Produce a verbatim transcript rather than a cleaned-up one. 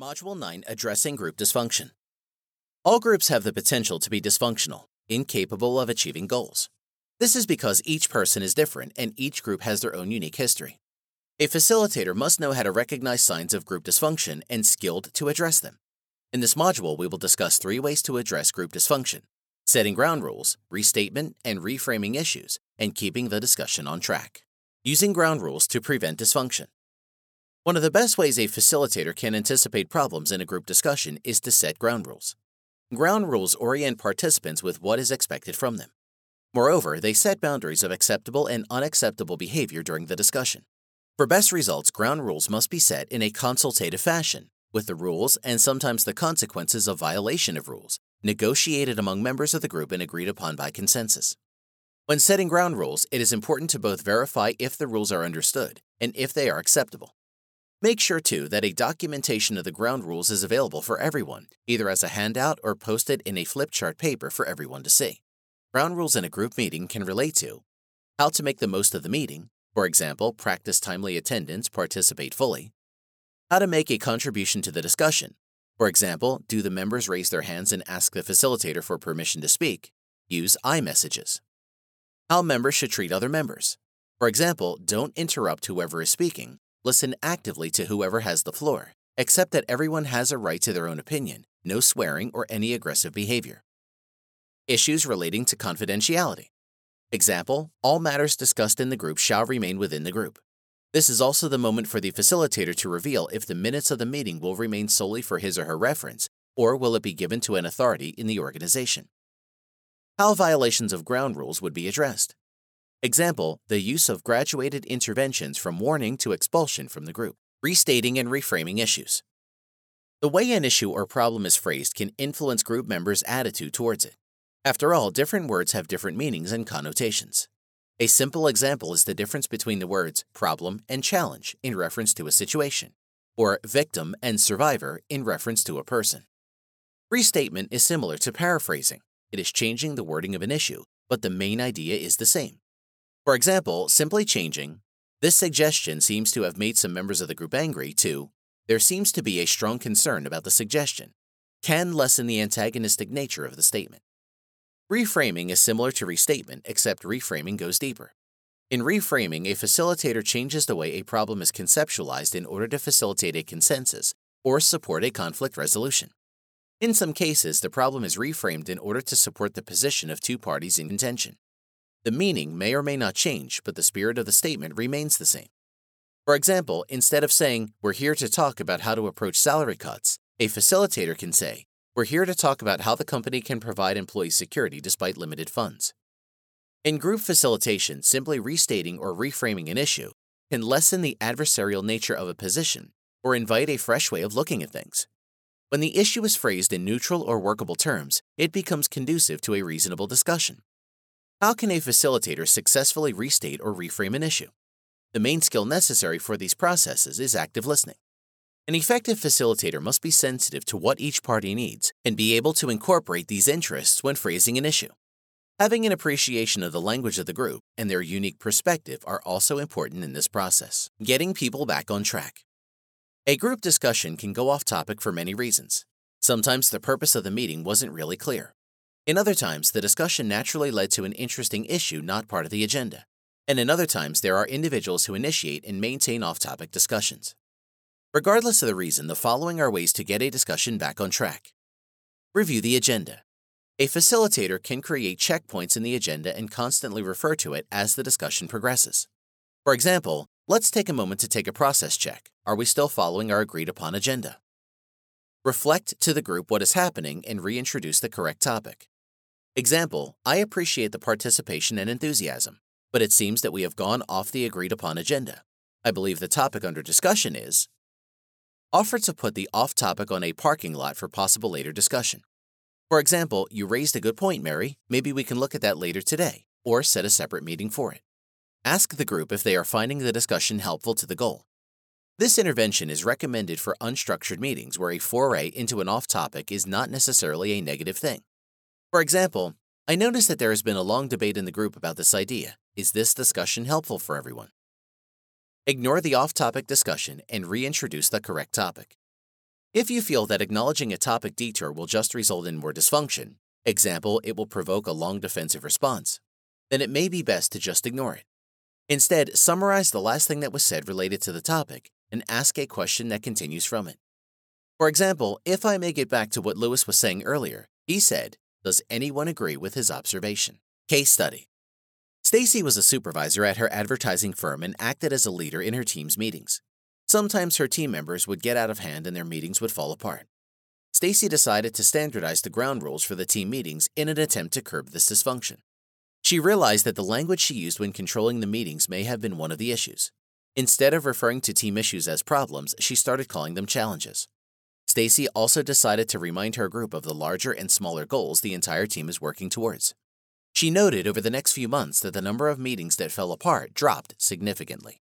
Module nine, Addressing Group Dysfunction. All groups have the potential to be dysfunctional, incapable of achieving goals. This is because each person is different and each group has their own unique history. A facilitator must know how to recognize signs of group dysfunction and skilled to address them. In this module, we will discuss three ways to address group dysfunction: setting ground rules, restatement, and reframing issues, and keeping the discussion on track. Using ground rules to prevent dysfunction. One of the best ways a facilitator can anticipate problems in a group discussion is to set ground rules. Ground rules orient participants with what is expected from them. Moreover, they set boundaries of acceptable and unacceptable behavior during the discussion. For best results, ground rules must be set in a consultative fashion, with the rules and sometimes the consequences of violation of rules negotiated among members of the group and agreed upon by consensus. When setting ground rules, it is important to both verify if the rules are understood and if they are acceptable. Make sure, too, that a documentation of the ground rules is available for everyone, either as a handout or posted in a flip chart paper for everyone to see. Ground rules in a group meeting can relate to how to make the most of the meeting, for example, practice timely attendance, participate fully; how to make a contribution to the discussion, for example, do the members raise their hands and ask the facilitator for permission to speak, use iMessages; how members should treat other members, for example, don't interrupt whoever is speaking, listen actively to whoever has the floor, accept that everyone has a right to their own opinion, no swearing or any aggressive behavior. Issues relating to confidentiality. Example, all matters discussed in the group shall remain within the group. This is also the moment for the facilitator to reveal if the minutes of the meeting will remain solely for his or her reference, or will it be given to an authority in the organization. How violations of ground rules would be addressed. Example, the use of graduated interventions from warning to expulsion from the group. Restating and reframing issues. The way an issue or problem is phrased can influence group members' attitude towards it. After all, different words have different meanings and connotations. A simple example is the difference between the words problem and challenge in reference to a situation, or victim and survivor in reference to a person. Restatement is similar to paraphrasing. It is changing the wording of an issue, but the main idea is the same. For example, simply changing, "This suggestion seems to have made some members of the group angry," to "There seems to be a strong concern about the suggestion," can lessen the antagonistic nature of the statement. Reframing is similar to restatement, except reframing goes deeper. In reframing, a facilitator changes the way a problem is conceptualized in order to facilitate a consensus or support a conflict resolution. In some cases, the problem is reframed in order to support the position of two parties in contention. The meaning may or may not change, but the spirit of the statement remains the same. For example, instead of saying, "We're here to talk about how to approach salary cuts," a facilitator can say, "We're here to talk about how the company can provide employee security despite limited funds." In group facilitation, simply restating or reframing an issue can lessen the adversarial nature of a position or invite a fresh way of looking at things. When the issue is phrased in neutral or workable terms, it becomes conducive to a reasonable discussion. How can a facilitator successfully restate or reframe an issue? The main skill necessary for these processes is active listening. An effective facilitator must be sensitive to what each party needs and be able to incorporate these interests when phrasing an issue. Having an appreciation of the language of the group and their unique perspective are also important in this process. Getting people back on track. A group discussion can go off topic for many reasons. Sometimes the purpose of the meeting wasn't really clear. In other times, the discussion naturally led to an interesting issue not part of the agenda. And in other times, there are individuals who initiate and maintain off-topic discussions. Regardless of the reason, the following are ways to get a discussion back on track. Review the agenda. A facilitator can create checkpoints in the agenda and constantly refer to it as the discussion progresses. For example, let's take a moment to take a process check. Are we still following our agreed-upon agenda? Reflect to the group what is happening and reintroduce the correct topic. Example, I appreciate the participation and enthusiasm, but it seems that we have gone off the agreed-upon agenda. I believe the topic under discussion is. Offer to put the off-topic on a parking lot for possible later discussion. For example, you raised a good point, Mary. Maybe we can look at that later today, or set a separate meeting for it. Ask the group if they are finding the discussion helpful to the goal. This intervention is recommended for unstructured meetings where a foray into an off-topic is not necessarily a negative thing. For example, I noticed that there has been a long debate in the group about this idea. Is this discussion helpful for everyone? Ignore the off-topic discussion and reintroduce the correct topic. If you feel that acknowledging a topic detour will just result in more dysfunction, example, it will provoke a long defensive response, then it may be best to just ignore it. Instead, summarize the last thing that was said related to the topic and ask a question that continues from it. For example, if I may get back to what Lewis was saying earlier, he said, "Does anyone agree with his observation?" Case study. Stacy was a supervisor at her advertising firm and acted as a leader in her team's meetings. Sometimes her team members would get out of hand and their meetings would fall apart. Stacy decided to standardize the ground rules for the team meetings in an attempt to curb this dysfunction. She realized that the language she used when controlling the meetings may have been one of the issues. Instead of referring to team issues as problems, she started calling them challenges. Stacy also decided to remind her group of the larger and smaller goals the entire team is working towards. She noted over the next few months that the number of meetings that fell apart dropped significantly.